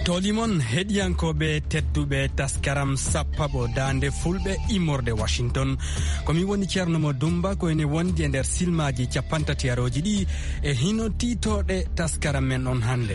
tolimon heɗiyankoɓe tedduɓe taskaram sappaɓo dande fulɓe immorde Washington komi woni ceerno mo Dumba ko ene wondi e nder silmaji 30 e hino titoɗe taskaram men on hande.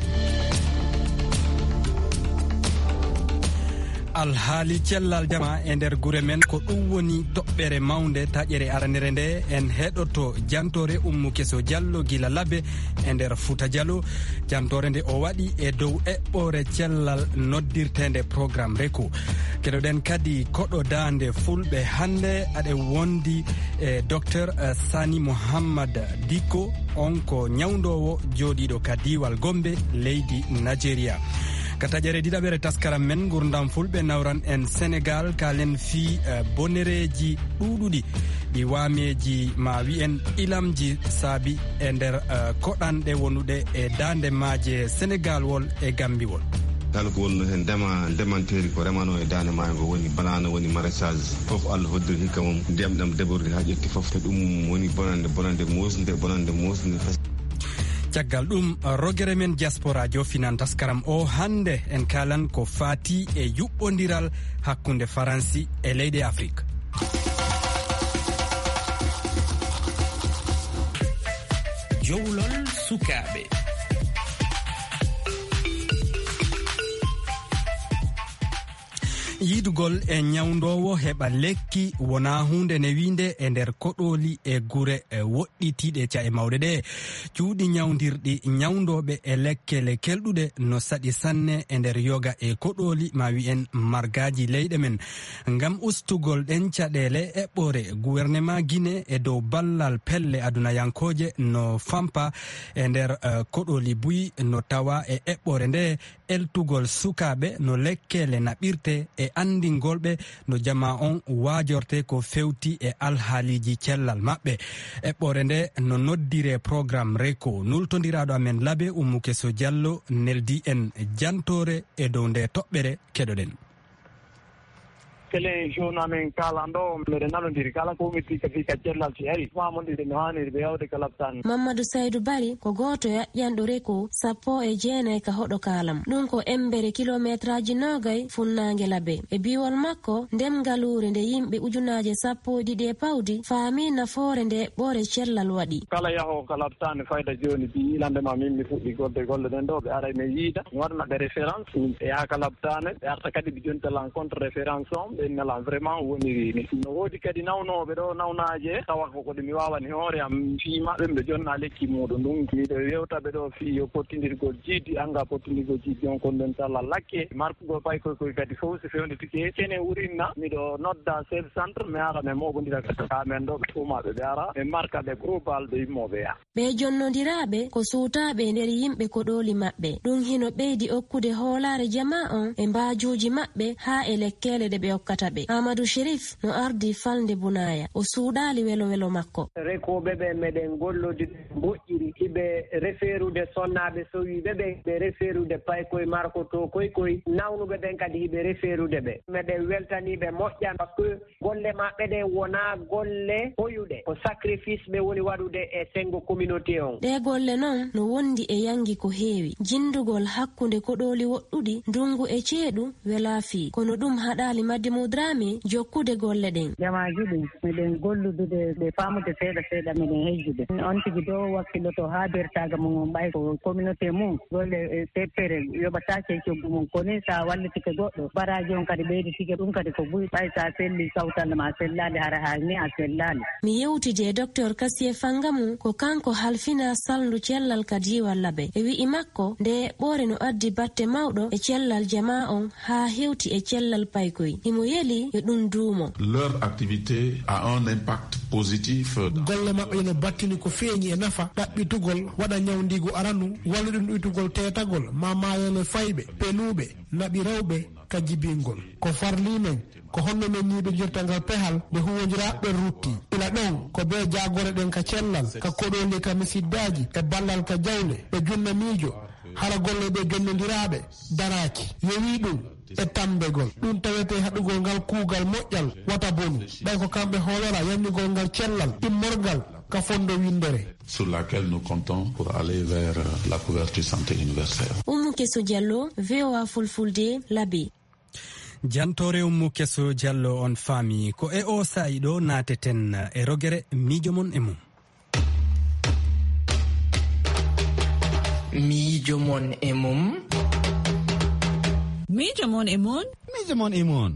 alhaali cellal jama e nder gure men ko ɗum woni toɓɓere mawde taƴere aranere nde en heɗoto jantore Ummou Kesso Diallo gila Labbe e nder Fouta Diallo. jantore nde o waɗi e dow eɓɓore cellal noddirtende programme Reko. keɗoɗen kadi koɗo dande fulɓe hande aɗe wondi e docteur Sani Mouhammad Dikko, on ko ñawdowo joɗiɗo ka diwal Gombe leydi Nigeria. ka taƴere ɗiɗaɓere taskaram men gurdam fulɓe nawran en Sénégal kalen fi bonereji ɗuɗuɗi ɗi wameji ma wi'en ilamji saabi e nder koɗanɗe wonuɗe e dande maaje Sénégal wol e Gambiwol. kala ko wonno hen ndemanteri ko remano e dande maayo ngo woni banano woni maraîchage foof Allah hoddiri hikka mum ndiyam ɗam deɓorde ha ƴetti foof te ɗum woni bonande mosde caggal ɗum rogere men diaspora jofinan taskaram o hande en kalan ko fati e yuɓɓodiral hakkunde Faransi e leyɗe Afrique. jowlol sukaɓe. yidugol e ñawdowo heɓa lekki wona hunde ne winde e nder koɗoli e gure woɗɗitiɗe cae mawɗe ɗe. cuuɗi ñawdirɗi ñawdoɓe e lekkele kelɗuɗe no saɗi sanne e nder yoga e koɗoli ma wi'en margaji leyɗe men. ngam ustugol ɗen caɗele eɓɓore gouvernement Guinée e dow ballal pelle adunayankoje no fampa e nder koɗoli buyi no tawa e eɓɓore nde eltugol sukaɓe no lekkele naɓirte e andingolɓe no jama on wajorte ko fewti e alhaaliji cellal maɓɓe. eɓɓore nde no noddire programme Reko. nultodiraɗo amen Labbe Ummou Kesso Diallo neldi en jantore e dow nde toɓɓere keɗoɗen. télé journal amen kalanɗo mbeɗe nanodiri kala ko ummiti fika cellal si ari famondirde no hanniri ɓe yawde ka labtane. Mamadou Saydou Bari ko goto ƴaƴƴanɗo Reko 19 ka hoɗo kalam ɗum ko embere kilométre aji 20 funnangue Labbe e biwol makko ndemgalure nde yimɓe ujunaje 12 e pawdi faami nafoore nde ɓore cellal waɗi. kala yaho ka labtane fayda joni bi ilandema min mi fuɗɗi golle ɗen ɗo ɓe ara mi yiida mi waɗanaɓe référence ɓe yaha ka labtane ɓe arta kadi ɓe jontal en contre référence on nala vraiment woniri ni no woodi kadi nawnoɓe ɗo nawnaje tawa ko mi wawani hoore am fimaɓe ɓe jonna lekki muɗum ɗum miɗo yewtaɓe ɗo fi yo pottidirgol jiidi anga pottidirgol jiidi on kon nden talla lakke markugol paykoy kadi fof so fewde tike kene wurinna miɗo nodda chef centre mi ara mi moɓodira kamen ɗo ɓe fumaɓe ɓe ara ɓe marka ɓe groupal ɓe yimmoɓe ya ɓe jonnodiraɓe ko suutaɓe nder yimɓe koɗoli maɓɓe ɗum hino ɓeydi okkude hoolare jama on e mbajuji maɓɓe ha e lekkele ɗe ɓe hokkata ɓe. Amadou Chérif no ardi falde Bunaya o suuɗali welo makko. rekoɓe ɓe meɗen gollodi moƴƴiri hiɓe referude sonnaɓe sowiɓe ɓe referude paykoye marko to koy nawnuɓe ɓen kadi hiɓe referude ɓe meɗen weltaniɓe moƴƴan par ce que golle maɓɓe ɗen wona golle hoyuɗe ko sacrifice ɓe woni waɗude e sengo communauté on. ɗe golle noon no wondi e yangi ko heewi jindugol hakkunde koɗoli woɗɗuɗi ndungu e ceeɗu wela fii kono ɗum haɗali Maddi Mudrami jokkude golle ɗen. jamaji ɗum meɗen golludude ɓe famude seeɗa meɗen hejjude on tigi dow wakkilloto ha bertaga mum ɓay ko communauté mum golle teppere yoɓatake coggu mum koni sa wallitike goɗɗo baraji on kadi ɓeyditike ɗum kadi ko ɓuuri ɓay sa selli sawtande ma sellali hara ha ni a sellali. mi yewtide e docteur Kassie Fangamou ko kanko halfina salndu cellal ka diwal Labbe e wi'i makko nde ɓore no addi batte mawɗo e cellal jama on ha hewti e cellal paykoy imo yeli yo ɗum duumo. Leur activité a un impact positif. golle maɓɓe no battini ko feeñi e nafa ɗaɓɓitugol waɗa ñawdigo aranu walluɗum ɗuytugol tetagol mamayole fayɓe penuɓe naɓi rewɓe ka jibingol ko farlimen ko honno men ñiiɓe jirtangal pehal nde huwodiraɓe rutti ila ɗon ko be jagore ɗen ka cellal ka koɗoli ka misiddaji e ballal ka jawle ɓe junna miijo hala golle ɓe jonnodiraɓe daraki yewi ɗum e tambegol ɗum tawete haɗugol ngal kuugal moƴƴal wata bonu ɓay ko kamɓe hoolora yanndigol ngal cellal immorgal ka fondo windere sur laquelle nous comptons pour aller vers la couverture santé universelle. Kesso Diallo, VOA Fulfulde, Labe. jantore ummu Kesso Diallo on faami ko e o sa'i ɗo nateten e rogere miijo mon e mum. Miijo mon e mum. Miijo mon e mon. Miijo mon e mon.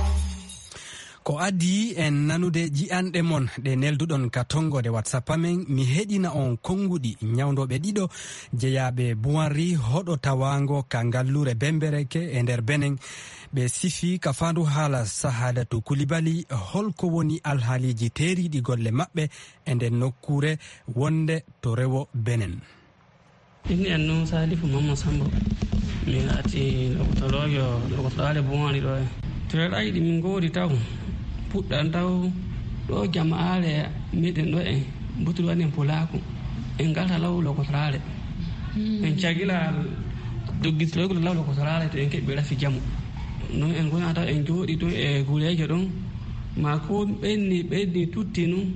Ko adi en nanude ji'anɗe mon ɗe nelduɗon ka tongode WhatsApp amen mi heɗina on konguɗi nyawdoɓe ɗiɗo jeyaɓe Bouwanri hoɗo tawango ka ngallure Bembereke e nder Benin ɓe sifi ka fandu haala Sahadatu Coulibaly holko woni alhaaliji teriɗi golle maɓɓe e nden nokkure wonde to rewo Benin. Inni en noon Salifu Mamma Sambo mi ati lokotolojo lokotolare Bouwanri ɗo e to yiɗi min godi taw puɗɗan taw ɗo jama'are meɗen ɗo en butuɗo waɗen Pulaku en galta law lokotorare en cagila doggitiloygol law lokotorare to en keɓɓi rafi jamu non en gona taw en jooɗi to e gureje ɗon ma ko ɓenni tutti nu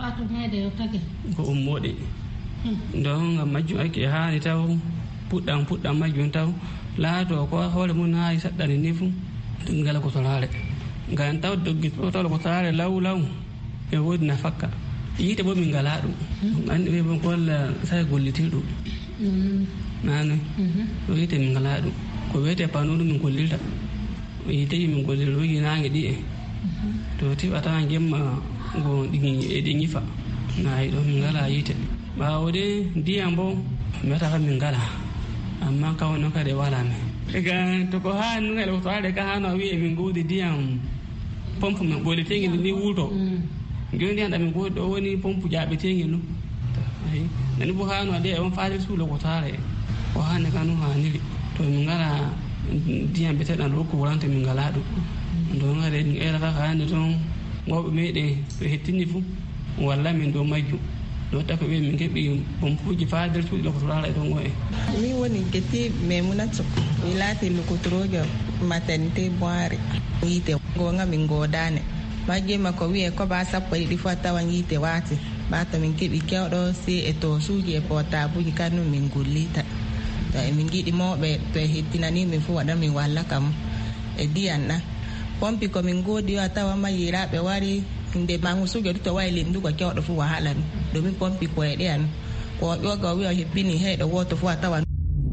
ko ummoɗe don ngam majjum ake hani taw puɗɗam majjum taw laato ko hoore mum haali saɗɗani ni fu ngala kotorare ngam taw doggito taw kotorare law e woodi nafakka yiite bo min ngala ɗum andi ɓe bon kolla sai gollitirɗum nane ɗo yiite min ngala ɗum ko wiyete panuɗum min gollirta yiite min gollirta ɗo yinaage ɗi e to tiɓata jemma go ɗi ñifa nayi ɗo min ngala yiite ɓawo de ndiyam bo mi wiyata kam min ngala amma kawno kadi wala men ega to ko ha nungale ko taade ka hano wi min godi ndiyam pompe men ɓoletegi ni wulto joni ndiyam ɗamin godi ɗo woni pompe jaɓetegi nu ayi nani bo hano ade on faade suulo ko taare ko hande kanu haniri to min ngala ndiyam beteɗan ɗo ko wurante min ngala ɗum do ngade en erata ka hande toon mawɓe meɗen to hettini fu walla min dow majjum ɗo tako ɓe min keeɓi pompuji faader suuɗi lokotorala e ton o e min woni Getti Maimunatu mi laati lokotorojo maternité Bouwanri yiite gonga min godane majjema ko wiye koba sappo e ɗiɗi fu a tawan yiite waati ɓata min keeɓi kewɗo si e to suuji e portable kannum min gollita to emin giɗi mawɓe to e hettinani min fu waɗa min walla kam e ndiyan ɗan pompi komin godi yo a tawanma yiraɓe wari nde mangu suge to wayi lindugo kewɗo fu wahala ɗum domin pompi ko e ɗeyan ko ƴoga wiya hebbini heyɗo woto fu a tawan.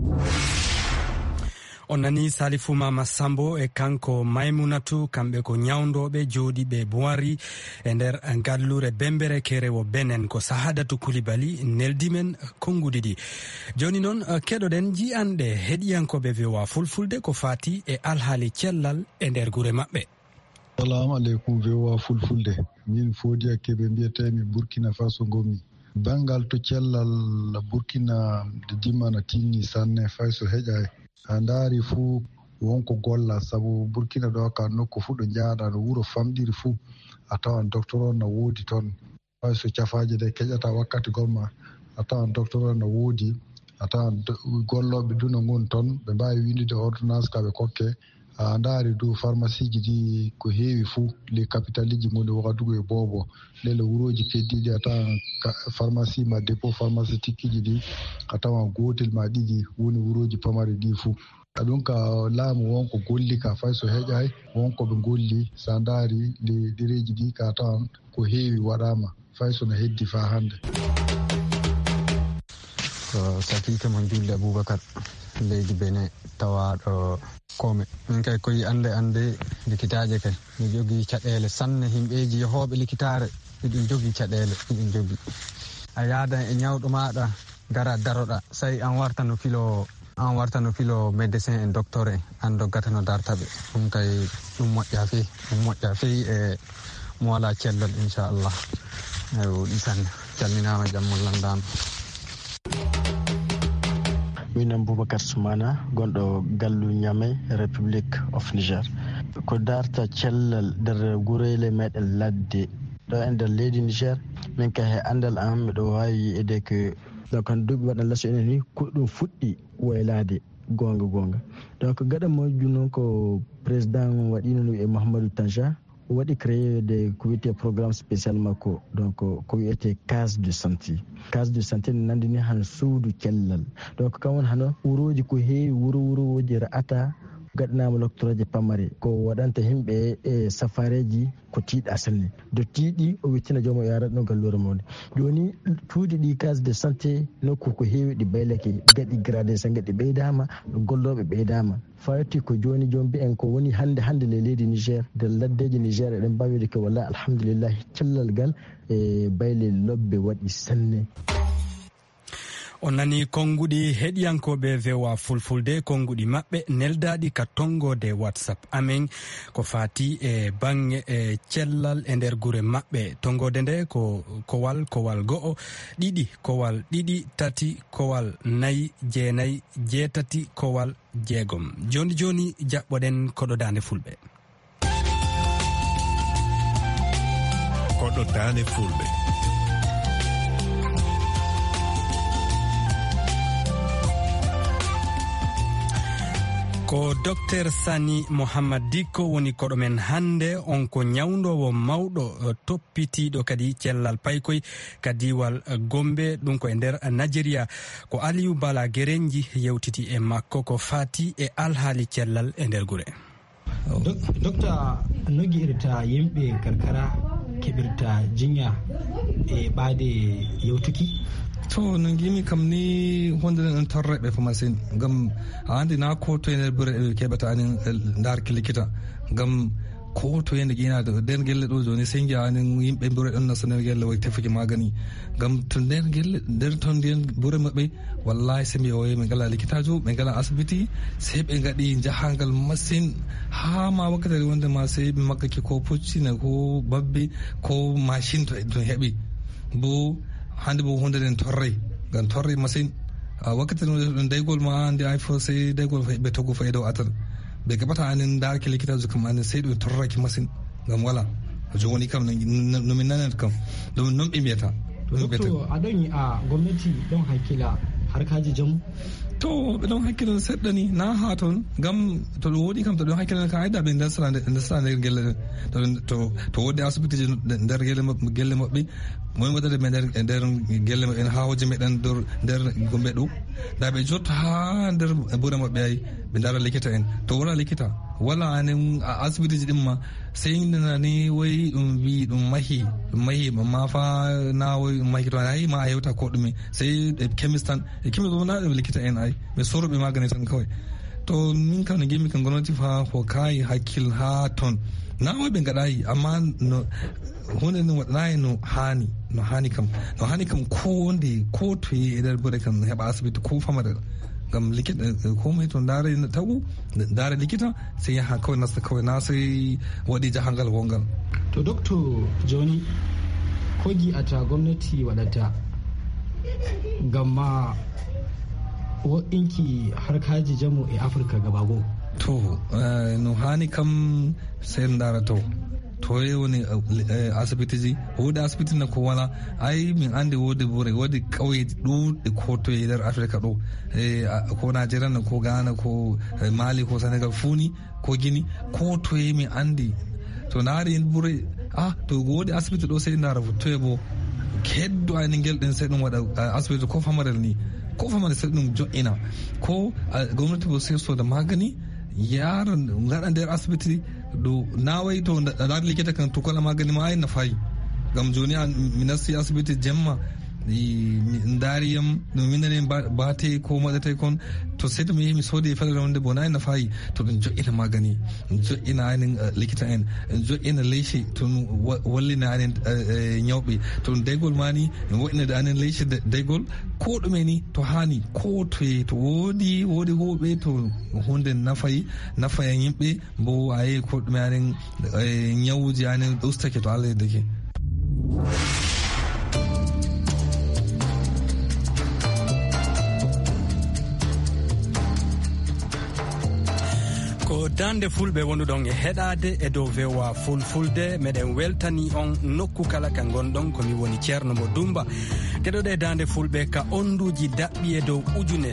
On nani Salifu Mama Sambo e kanko Maimunatu kamɓe ko nyawdoɓe jooɗiɓe Bouwanri e nder gallure Bembereke rewo Benin ko Sahadatu Coulibaly neldimen konguɗi ɗi. Joni noon keɗoɗen ji'anɗe heɗiyankoɓe VOA Fulfulde ko fati e alhaali cellal e nder gure maɓɓe. Assalamu aleykum VOA Fulfulde min Fodi Akebe mbiyetemi Burkina Faso ngomi bangal to cellal Burkina de dimmana tinni sanne fayso heƴa a ndaari fuu wonko golla sabu Burkina ɗo ka nokku fuu ɗo jaaɗa no wuro famɗiri fuu a tawan docteur on no woodi toon fayso cafaji ɗe keƴata wakkati gomma a tawan docteur on no woodi a tawan golloɓe duno ngon toon ɓe mbawi windude ordonnance kaɓe kokke a ndaari dow pharmacie ji ɗi ko heewi fuu les capitale ji ngoni Ouagadougou e Bobo lele wuroji keddiɗi a tawan pharmacie ma dépôt pharmaceutique ji ɗi a tawan gotel ma ɗiɗi woni wuroji pamari ɗi fuu ɗum ka laamu wonko golli ka fay so heƴay wonko ɓe golli sa ndaari les ɗereji ɗi ka tawan ko heewi waɗama fay sono heddi fa hande. ko Sakike mon Julde Aboubacar leydi Benin tawaɗo kome min kay koyi ande likitaje kay mi jogui caɗele sanne himɓeji yehoɓe likitare iɗin jogui caɗele iɗin jogui a yaadan e ñawɗo maɗa gara daroɗa say an wartano filo médecin en docteur en an doggata no dartaɓe ɗum kay ɗum moƴƴa feyi e mo wala cellal inchallah eyi woɗi sanne calminama jammol landama. Min Boubacar Soumana gonɗo gallu Niamey République of Niger ko darta cellal nder gurele meɗen ladde ɗo e nder leydi Niger min ka he andal am miɗo wawi yi'ede que donc an duuɓi waɗan laso enen ni ko ɗum fuɗɗi waylade gonga donc gaɗa majjum noon ko président waɗino no wiye Mahamadou Tanja o waɗi créé de ko wiyete programme spécial makko donc ko wiyete case de santé ne nandini han suudu cellal donc kam won hano wuroji ko heewi wuroji ra'ata gaɗanama loctoraje pamare ko waɗanta himɓe e safareji ko tiiɗa sanne do tiiɗi o wittina joomo yara ɗo gallure mawde joni tuuɗi ɗi case de santé nokku ko heewi ɗi baylake gaɗi gradé sa gaɗi ɓeydama golloɓe ɓeydama fawti ko joni mbi'en ko woni hande le leydi Niger de laddeji Niger eɗen mbawide ko wallahi alhamdulillah cellal gal e bayle lobbe waɗi sanne. On nani konguɗi heɗiyankoɓe VOA fulfulde konguɗi maɓɓe neldaɗi ka tongode WhatsApp amen ko fati e bange e cellal e nder gure maɓɓe. Tongode nde ko kowal go'o ɗiɗi kowal ɗiɗi tati kowal nayi jeenayi jeetati kowal jeegom. Joni jaɓɓoɗen koɗo dande fulɓe. Koɗo dande fulɓe. Ko Dr Sani Mohammad Dikko woni koɗo men hande, on ko nyawdowo mawɗo toppitiɗo kadi cellal paykoy ka diwal Gombe ɗum ko e nder Nigeria. Ko Aliou Bala Gerenji yewtiti e makko ko fati e alhaali cellal e nder gure. Docteur no guirta yimɓe karkara keɓirta jinya e ɓaade yewtuki? To no gimi kam ni hunde ɗen torreɓe fo masin gam andi na ko to ene ɓuure keɓata anin darki likita gam ko to ene ƴinade nden gelle ɗo joni sey jani yimɓe ɓuure ɗon nasa nder gelle way tefuki magani gam to nder gelle nder ton nden ɓuure mabɓe wallahi se mi oye ɓe gala likitajo ɓe gala asibiti sey ɓe gaɗi jahangal masin ha ma wakkatare wonde ma sey ɓe maggaki ko puccina ko babbe ko machine to heeɓi bo hande bo hunde den torre gan torre masin wakkati ɗum daygol ma ande ay fo sey daygol ɓe toggo fo e dow atal ɓe keɓata anen darki likitaji kam anen sey ɗum torraki masin gam wala joni kam nomin nanet kam ɗum non ɓe mbiyata docteur aɗon yi a gomnati ɗon hakkila harkaji jamu to ɓe ɗon hakkilo seɗɗa ni na ha toon gam to ɗum woɗi kam to ɗum hakkilo ka ayda ɓe ndesra nder gelle to wodde asibitiji nder gelle maɓɓe moy waɗade ɓe nder gelle maɓɓe en ha hoje meɗen nder Gombe ɗo da ɓe jotta ha nder ɓuure maɓɓe ay ɓe dara likita en to wala likita wala anen asibitiji ɗin ma sey nani way ɗum wi ɗum mahi ma fa na way ɗum mahi to ayi ma a hewta ko ɗume sey chemist tan chemist bo na ɗum likita en ay ɓe soroɓe magani tan kawai to min kam no gimmi kam gonoti fa ko kayi hakkil ha ton na way ɓe gaɗayi amma no hunde no waɗanayi no hani kam ko wonde ko toye e nder ɓuure kam heɓa asibiti ko famare gam likita ko moy to daara tagu daara likita sey yaha kawai nasta kawai na sey waɗi jahangal wongal. To docteur joni ko gi'ata gwamnati waɗata gam ma woɗɗinki harkaji jamu e Afrika gabago? To no hani kam sey daara to woni asibitiji wodi asibiti na ko wala ay min andi wodi ɓuure wodi ƙauye ɗuɗɗe ko to e nder Afrika ɗo ko Nigeria na ko Ghana ko Mali ko Senegal funi ko Guinea ko to e min andi to naari en ɓuure to wodi asibiti ɗo sey ndara to bo keddo ayni ngel ɗen sey ɗum waɗa asibiti ko famarel ni ko famare sey ɗum jo'ina ko gwamnati bo sey soda magani yara gaɗa nder asibiti ɗo nawai to ɗaɗa likita kan to kola magani ma ayi nafayi gam joni mi nasti asibiti jemma dariyam no minane bate ko maɗate kon to sai to mi mi sodi fadare wonde bo nayi nafayi to ɗum jo'ina magani jo'ina anen likita en jo'ina leyce to wallina anen ñawɓe to daygol mani woɗinade anen leyce daygol ko ɗume ni to hani ko toye to wodi hoɓe to hunde nafaye yimɓe bo ayi ko ɗume anen ñawuji anen ustake to Allah yeddake. ko dande fulɓe wonduɗon e heɗade e dow VOA fulfulde meɗen weltani on nokku kala ka gonɗon komi woni ceerno mo Dumba keɗoɗe dande fulɓe ka onduji daɓɓi e dow ujune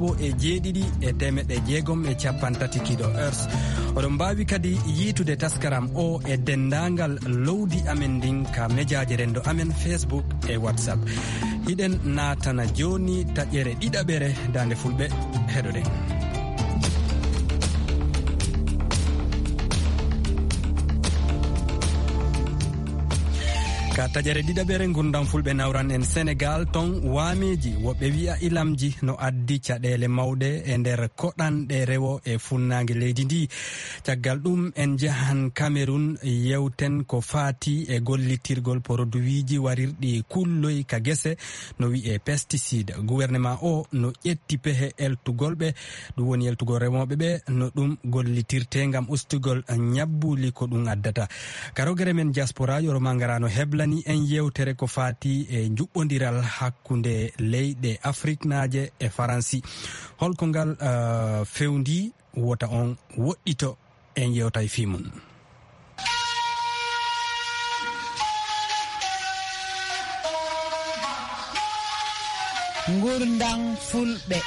17,630 kHz. oɗon mbawi kadi yiitude taskaram o e dendagal lowdi amen ndin ka mejaji rendo amen Facebook e WhatsApp. hiɗen natana joni taƴƴere ɗiɗaɓere dande fulɓe heɗoɗen. ka taƴere ɗiɗaɓere gurdam fulɓe nawran en Sénégal ton waameji woɓɓe wi'a ilamji no addi caɗele mawɗe e nder koɗanɗe rewo e funnague leydi ndi. caggal ɗum en jahan Cameroun yewten ko faati e gollitirgol produiji warirɗi kulloy ka guese no wi'e pesticide. gouvernement o no ƴetti pehe eltugolɓe ɗum woni eltugol remoɓe ɓe no ɗum gollitirte gam ustugol ñabbuli ko ɗum addata. karogere men diaspora yoroma garano heblani en yewtere ko faati e juɓɓodiral hakkunde leyɗe Afrique naje e Faransi. holko ngal fewndi wota on woɗɗito en yewta e fimum. Gurdam fulɓe.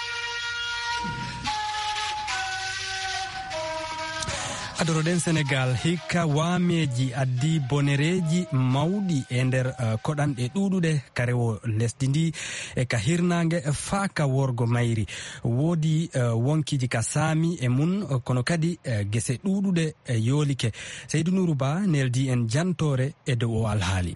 adoroɗen Sénégal hikka waameji addi bonereji mawɗi e nder koɗanɗe ɗuɗuɗe karewo lesdi ndi e ka hirnangue faa ka worgo mayri. woodi wonkiji ka saami e mun kono kadi guese ɗuɗuɗe yoolike. Seydou Nourou Ba neldi en jantore e dow o alhaali.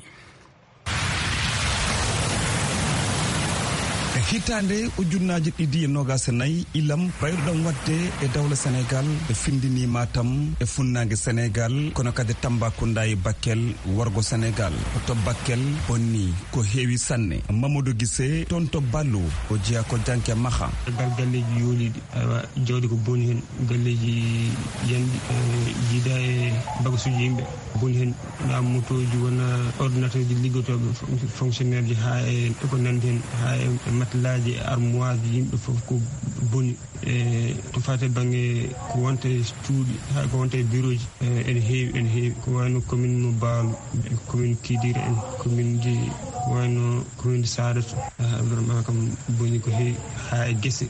hitande ujunnaji 2024 ilam bayruɗam wadde e dawla Sénégal e findini Matam e funnague Sénégal kono kadi Tambacounda e Bakel wargo Sénégal. to Bakel bonni ko heewi sanne. Mamadou Guissé toon to Ballo o jeeya ko janke maha galleji yooliɗi awa jawdi ko boni hen galleji yanɗi jiida e bagasuji yimɓe boni hen na motoji wona ordinateur ji liggotoɓe fonctionnaire ji ha e ko nandi hen ha e matelas armoire yimɓe foof ko boni e to fate banggue ko wonte cuuɗi ha ko wonte bureau ji ene heewi ko wayno commune mo Baalu commune Kidira en commune ji wayno commune Sadatou vraiment kam boni ko heewi ha e guese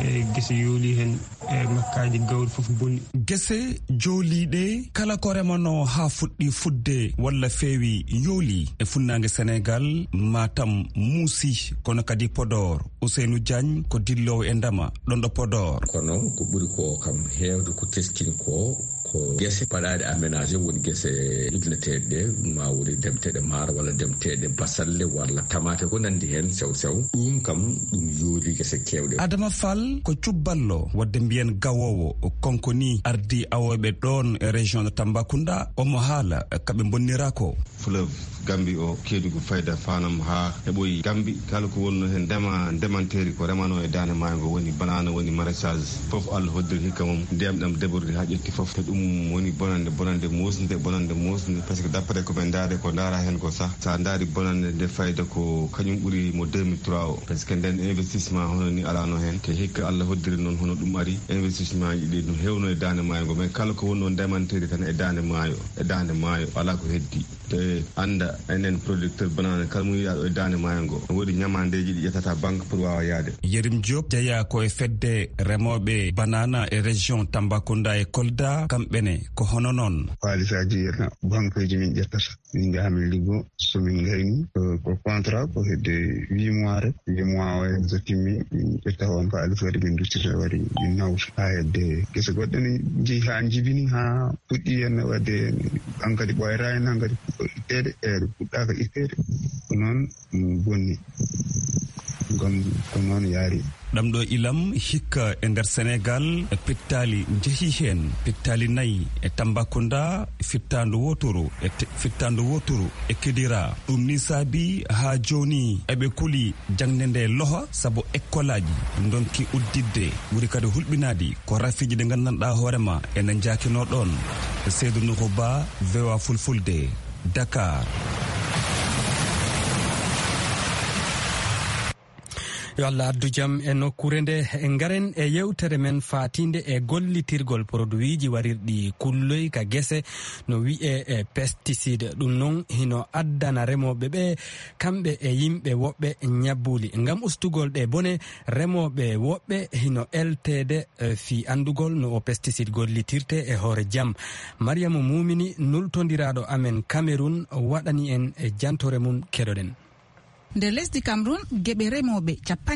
yooli hen e makkaji gawri foof boni. guese jooliɗe kala ko remano ha fuɗɗi fudde walla feewi yooli e funnague Sénégal Matam muusi kono kadi Podor. Ousseynou Diagne ko dillowo e ndema ɗon ɗo Podor. kono ko ɓuri ko kam heewde ko teskini ko guese paɗaɗe aménagé woni guese ilneteɗe ɗe ma woni demteɗe maaro walla demteɗe basalle walla tamate ko nandi hen sew ɗum kam ɗum yooli guese kewɗe. Adama Fall ko cubballo wadde mbiyen gawowo konkoni ardi awoɓe ɗon e région de Tambacounda omo haala kaɓe bonnira ko fleuve Gambi o keedugo fayda fanam ha heɓoyi Gambi kala ko wonno hen ndemanteri ko remano e dane maayo woni banana woni maraîchage foof Allah hoddiri hikka mum ndiyam ɗam déborde ha ƴetti foof te ɗum woni bonande mosde par ce que d'après ko ɓe daari ko daara hen ko sah sa daari bonande nde fayda ko kañum ɓuuri mo 2003 o par ce que nden investissement hono ni alano hen te hikka Allah hoddiri noon hono ɗum ari investissement ji ɗi no hewno e dane maayo mais kala ko wonno ndemanteri tan e dane maayo ala ko heddi te anda enen producteur banane kala mu yiɗa e dane maayo ngo woodi ñamandeji ɗi ƴettata banque pour wawa yaade. Yerim Diop jeeya ko e fedde remoɓe banana e région Tambacounda e Kolda kamɓene ko hono noon. Haalisaji banque ji min ƴettata min jahamin liggo somin gayni ko contrat ko hedde 8 mois rek 8 mois o so timmi min ƴetta on haalis waɗi min duccita waɗi min nawta ha hedde gese goɗɗe ne jeeyi ha jibini ha puɗɗi henne wadde an kadi ɓoyata hen han kadi itteɗe eɗe puɗɗaka itteɗe ko noon bonni ko noon yaari. ɗam ɗo ilam hikka e nder Sénégal pittali jeehi hen pittali 4 e Tambacounda fittandu wotoro e Kidira. ɗum ni saabi ha joni eɓe kuli jangde nde loha saabu écolaji donki uddidde ɓuuri kadi hulɓinadi ko rafiji ɗe gandanɗa hoorema enen jakino ɗon. Seydou Nourou Ba VOA Fulfulde Dakar. yo Allah addu jam e nokkure nde ngaren e yewtere men fatinde e gollitirgol produiji warirɗi kulloy ka gese no wi'e e pesticide. ɗum noon hino addana remoɓe ɓe kamɓe e yimɓe woɓɓe ñabbuli. ngam ustugol ɗe bone remoɓe woɓɓe hino eltede fi andugol no o pesticide gollitirte e hoore jam. Mariama Mumini nultodiraɗo amen Cameroun waɗani en e jantore mum keɗoɗen. nder lesdi Cameroun geɓe remoɓe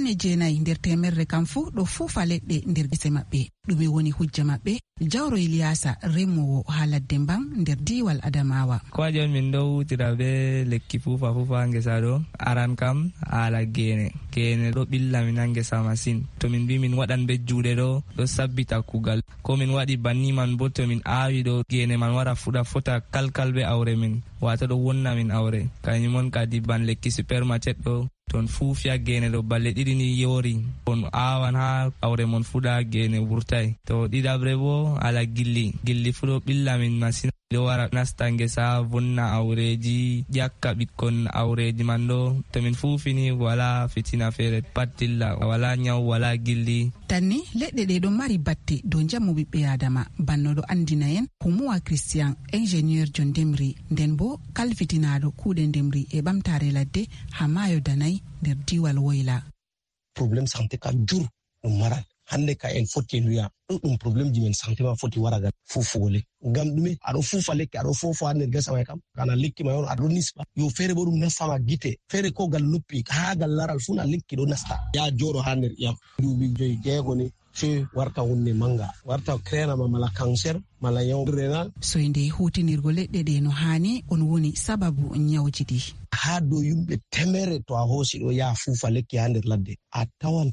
90 nder temerre kam fuu ɗo fuufa leɗɗe nder gese maɓɓe. ɗume woni hujja maɓɓe? Jawro Ilyasa, remowo ha ladde Mbang nder diwal Adamawa. ko waɗi on min ɗo wutira be lekki fuufa ngesa ɗo aran kam haala gene ɗo ɓilla min ha ngesa masin. to min mbi min waɗan be juuɗe ɗo sabbita kugal. ko min waɗi banni man bo to min aawi ɗo gene man wara fuɗa fota kalkal be awre min, wato ɗo wonna min awre. kañum on kadi ban lekki supermarket ɗo ton fuufiya gene ɗo balle ɗiɗi ni yori on awan ha awre mon fuɗa gene wurtai. to ɗiɗabre bo ala gilli fu ɗo ɓilla min masin. ɗo wara nasta ngesa vonna awreji ƴakka ɓikkon awreji man ɗo. to min fuufini wala fitina feere pat dilla, wala nyaw wala gilli. tanni leɗɗe ɗe ɗon mari batte dow jamu ɓiɓɓe adama. banno ɗo andina en Humuwa Christian, ingénieur jo ndemri nden bo kalfitinaɗo kuuɗe ndemri e ɓamtare ladde ha maayo Danay nder diwal Woyla. Problem santé ka jur ɗum maral. hande ka en foti en wiya ɗum probléme ji men santé ma foti waragal fufugole ngam ɗume aɗo fufa lekki aɗo fofo ha nder gesa may kam kana lekki may on aɗo nisba yo feere bo ɗum nastama gite feere ko gal noppi ha gal laral funa lekki ɗo nasta ya joɗo ha nder ƴam duuɓi 5 ni fe warta hunde manga warta créanama mala cancer mala yaw renal. soyde hutinirgo leɗɗe ɗe no hani on woni sababu nyawji ɗi. ha dow yimɓe temere to a hoosi ɗo yaha fuufa lekki ha nder ladde a tawan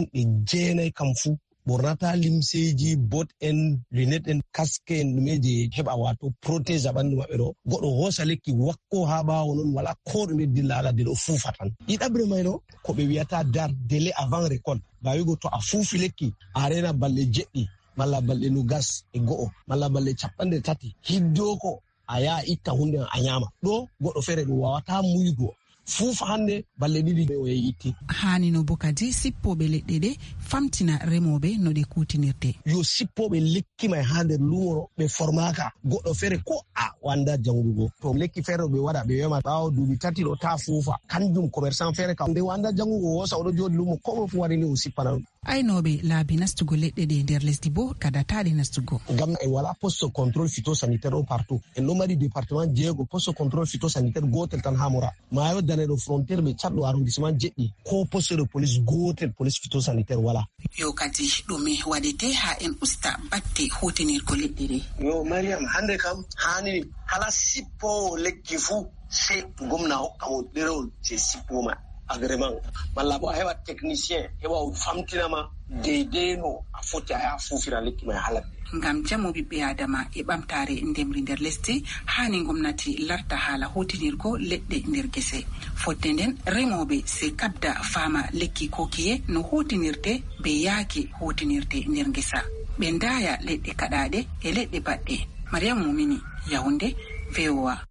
90 kam fuu ɓornata limseji bot en lunet en casque en ɗumeje heɓa wato protège a ɓandu maɓɓe ɗo goɗɗo hoosa lekki wakko ha ɓawo non wala ko ɗume dilla ala de ɗo fuufa tan. ɗiɗabre may ɗo ko ɓe wiyata dar délai avant récolte bawigo to a fuufi lekki a rena balɗe 7 malla balɗe 21 malla balɗe 30 hiddoko a yaha itta hunde a nyama ɗo goɗɗo feere ɗum wawata muygo fuufa hande balle 2 o itti. hani no bokadi sippoɓe leɗɗe ɗe famtina remoɓe no ɗe kutinirte. yo sippoɓe lekki may ha nder lumo ɓe formaka goɗɗo feere ko a wanda jangugo to lekki feere ɓe waɗa ɓe wema ɓawo duuɓi 3 ɗo ta fuufa kanjum commerçant feere kam nde wanda jangugo wosa oɗo joɗi lumo komo fu waɗini o sippana ɗum. aynoɓe laabi nastugo leɗɗe ɗe nder lesdi bo kadataɗe nastugo ngam en wala poste contrôle phytosanitaire o partout en ɗo mari département 6 poste contrôle phytosanitaire gotel tan ha Mora maayo daneɗo frontiére ɓe catɗo arrondissement jeɗɗi ko poste de police gotel police phytosanitaire wala. yo kadi ɗume waɗete ha en usta batte hutinirgo leɗɗe ɗe? yo Mariam hande kam hani kala sippowo lekki fuu se gomna hokkamo ɗerewol je sippoma agrément malla bo a heɓa technicien heɓa o famtinama deydey no a foti a fufira lekki may halat. ngam jamu ɓiɓɓe adama e ɓamtare ndemri nder lesdi hani gomnati larta haala hutinirgo leɗɗe nder gese. fodde nden remoɓe se kabda fama lekki kokiye no hutinirte be yaaki hutinirte nder gesa ɓe ndaya leɗɗe kaɗaɗe e leɗɗe baɗɗe. Mariama Mumini, Yaoundé, VOA.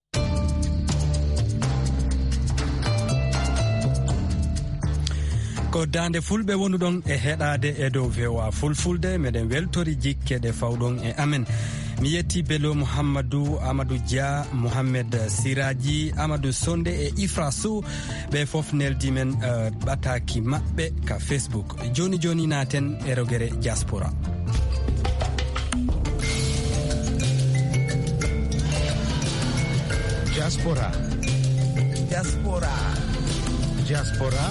ko dande fulɓe wonduɗon e heɗade e dow VOA fulfulde meɗen weltori jikkeɗe fawɗon e amen. mi yetti Bello Mouhammadou, Amadou Dia, Mohamed Siraji, Amadou Sonde e Ifra Sow ɓe foof neldi men ɓataki maɓɓe ka Facebook. joni naten e rogere diaspora. Diaspora. Diaspora. Diaspora.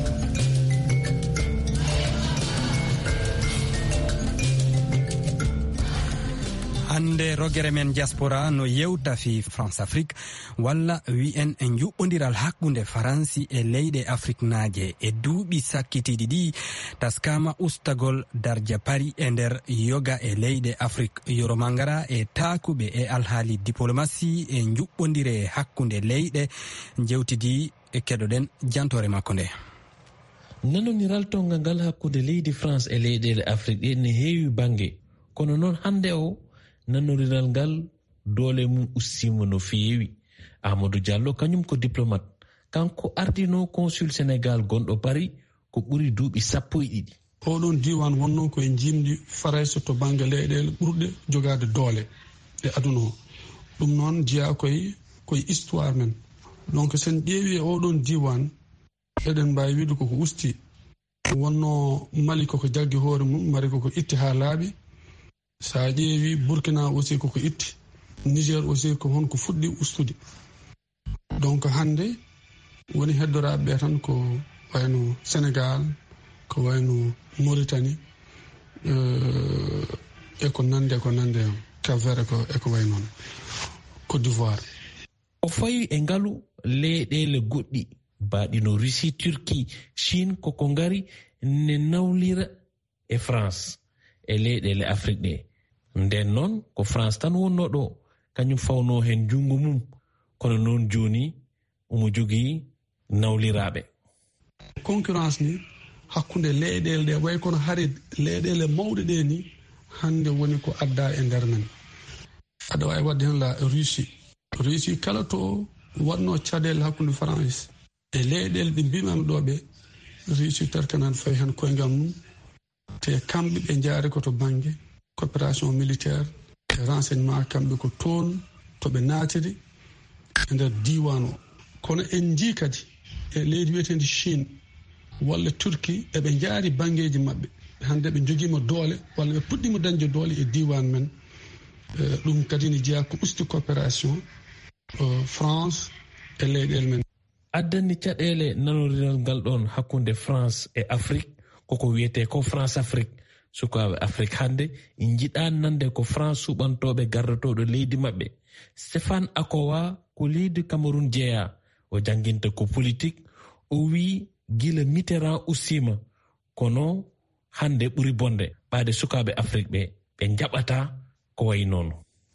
hande rogere men diaspora no yewta fi France Afrique walla wi'en en juɓɓodiral hakkunde faransi e leyɗe Afrique naaje e duuɓi sakkitiɗi ɗi taskama ustagol darja pari e nder yoga e leyɗe Afrique. Yoro Mangara e takuɓe e alhaali diplomatie e juɓɓodire hakkunde leyɗe jewtidi e keɗoɗen jantore makko nde. nanoniral tonga ngal hakkude leydi France e leyɗele Afrique ɗe ne heewi bange kono noon hande o nanoriral ngal doole mum ustimo no feewi. Amadou Diallo kañum ko diplomate kanko ardino consul Sénégal gonɗo Paris ko ɓuri duuɓi 12. oɗon diwan wonno koye jimdi farayso to banggue leyɗele ɓurɗe jogade doole e aduna o. ɗum noon jiya koye histoire men. donc sen ƴeewi e oɗon diwan eɗen mbawi wiide koko usti wonno Mali koko jaggi hoore mum, Mali koko itti ha laaɓi. sa ƴeewi Burkina aussi koko itti, Niger aussi ko honko fuɗɗi ustude. donc hande woni heddoraɓe tan ko wayno Sénégal, ko wayno Mauritanie e ko nande Cap-Vert eko way noon Côte d'Ivoire. o fawi e ngalu leyɗele goɗɗi baɗino Russie, Turquie, Chine koko ngari ne nawlira e France e leyɗele Afrique ɗe. nden noon ko France tan wonno ɗo kañum fawno hen jungo mum, kono noon joni omo jogii nawliraɓe. concurrence ni hakkunde leyɗele ɗe way kono hari leyɗele mawɗe ɗe ni hande woni ko adda e nder men. aɗa wawi wadde hen la Russie kala to wanno caɗele hakkunde France e leyɗele ɗi mbimami ɗo ɓe, Russie terkanan fayi hen koyngal mum, te kamɓe ɓe jaari ko to banggue coopération militaire e renseignement, kamɓe ko toon to ɓe naatiri e nder diwan o. kono en jii kadi e leydi wiyetedi Chine walla Turquie eɓe jaari banggueji mabɓe, hande ɓe joguima doole walla ɓe puɗɗima dañde doole e diwan men. ɗum kadi ne jeeya ko usti coopération France e leyɗele men. addani caɗele nanodiral ngal ɗon hakkunde France e Afrique koko wiyete ko France Afrique. sukaɓe Afrique hande jiɗa nande ko France suɓantoɓe gardotoɗo leydi mabɓe. Stéphane Akowa ko leydi Cameroun jeeya, o janginta ko politique. o wi gila Mitterrand ussima kono hande ɓuri bonde ɓaade sukaɓe Afrique ɓe jaɓata ko way noon.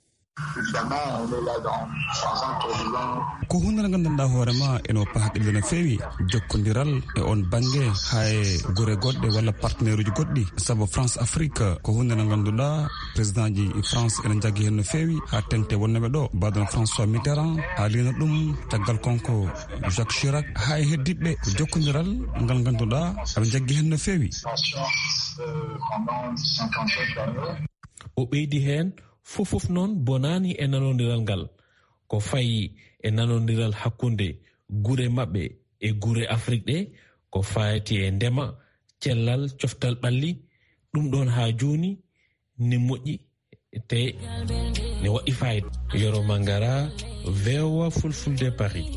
ko hunde nde gandanɗa hoorema eno pahaqille no feewi jokkodiral e on banggue haye guure goɗɗe walla partenaire uji goɗɗi, saabu France Afrique ko hunde nde ganduɗa président ji France ene jagui hen no feewi ha tengte wonnoɓe ɗo badono François Mitterrand haalino ɗum caggal konko Jacques Chirac ha e heddiɓe ko jokkodiral ngal ganduɗa aɓe jagui hen no feewi. o ɓeydi hen fofof noon bonani e nanodiral ngal ko fayi e nanodiral hakkunde guure mabɓe e guure Afrique ɗe ko fayati e ndema, cellal, coftal ɓalli. ɗum ɗon ha joni ne moƴƴi te ne waɗi fayida. Yoro Mangara, VOA Fulfulde Paris.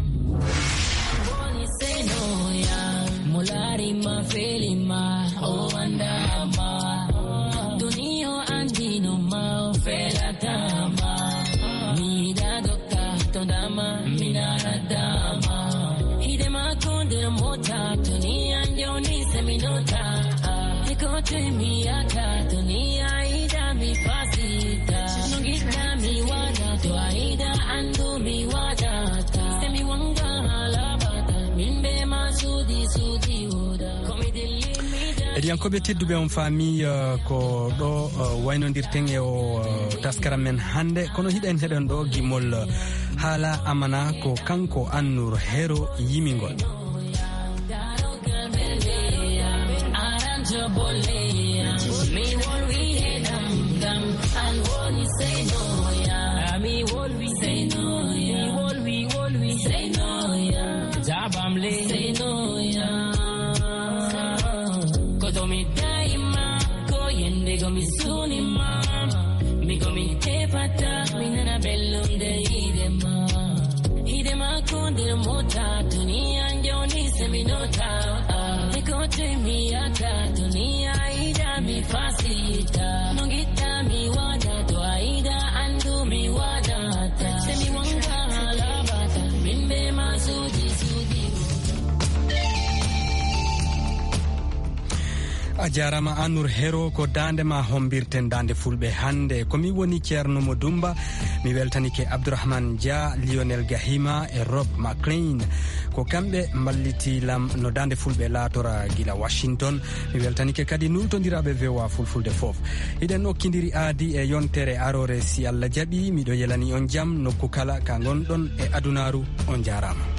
Ediyankoɓe tedduɓe on faami ko ɗo waynodirten e o taskaram men hande, kono hiɗen heɗen ɗo gimol haala amana ko kanko Annour Hero yimingol. a jarama Annour Hero, ko dande ma hombirten dande fulɓe hande. Komi woni Ceerno Mo Dumba, mi weltanike Abdourahmane Dia, Lionel Gahima e Rob McLean ko kamɓe mballitilam no dande fulɓe laatora gila Washington. Mi weltanike kadi nultodiraɓe VOA Fulfulde foof. Hiɗen okkidiri aadi e yontere arore si Allah jaaɓi. Miɗo yelani on jaam nokku kala ka gonɗon e adunaru. On jarama.